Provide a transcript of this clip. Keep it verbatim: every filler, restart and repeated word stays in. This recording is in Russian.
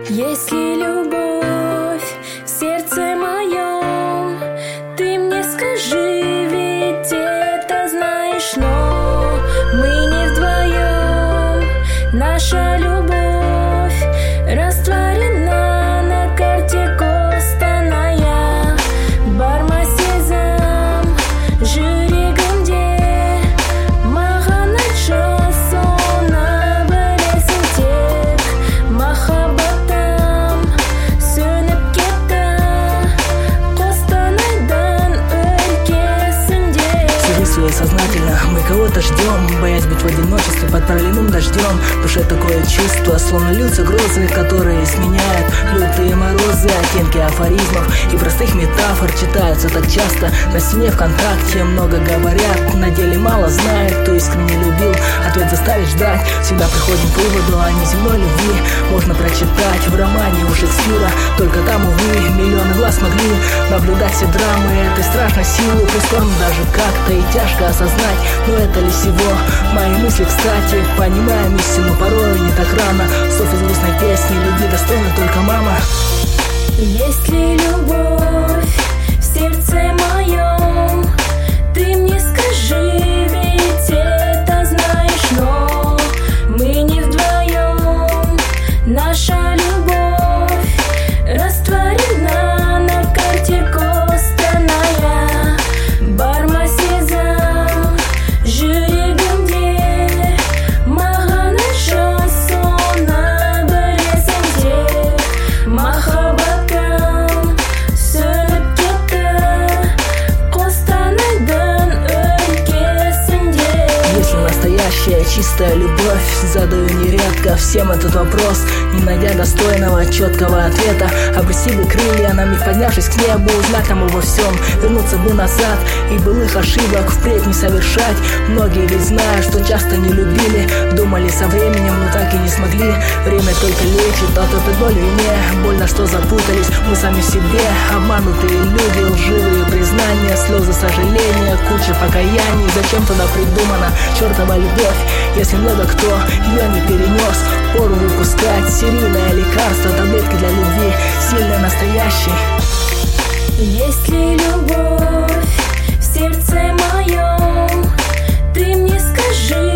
Есть ли любовь в сердце моем? Ты мне скажи, ведь это знаешь, но мы не вдвоем. Наша любовь растворена на карте Костаная. Барма сезам, жүрегімде маған айтшы соны білесің тек. Махаббатым сөніп кетті Костанайдың өлкесінде. Свое сознательно, мы кого-то ждем, боясь быть в одиночестве под проливным дождем. В душе такое чувство, словно льются грозы, которые сменяют лютые морозы. Оттенки афоризмов и простых метафор читаются так часто на стене ВКонтакте. Много говорят, на деле мало знает. Кто искренне любил, ответ заставит ждать. Всегда приходим к выводу о неземной любви. Можно прочитать в романе у Шекспира. Только там, увы, миллионы глаз могли наблюдать все драмы этой страшной силы. Прискорбно даже как-то и тяжко осознать, но это ли всего мои мысли, кстати. Понимаем истину порой не так рано. Слов из грустной песни любви достойна только мама. Есть ли любовь в сердце моем? Ты мне скажи, ведь это знаешь, но мы не вдвоем. Наша любовь растворена на карте Костаная. Барма сезам, жүрегімде маған айтшы соны білесің тек. Махаббатым сөніп кетті Костанайдың өлкесінде. Если настоящая чистая любовь, задаю нередко всем этот вопрос, не найдя достойного четкого ответа. Обрести бы крылья, на миг поднявшись к небу, узнать нам обо всем, вернуться бы назад и былых ошибок впредь не совершать. Многие ведь знают, что часто не любили, думали со временем, но так и не смогли. Время только лечит от этой боли мне. Больно, что запутались мы сами в себе, обманутые люди, лживые признания, слезы сожаления, куча покаяний. Зачем тогда придумана чертова любовь, если много кто ее не перенес? Пору выпускать серийное лекарство, таблетки для любви, сильной настоящей. Есть ли любовь в сердце моем? Ты мне скажи,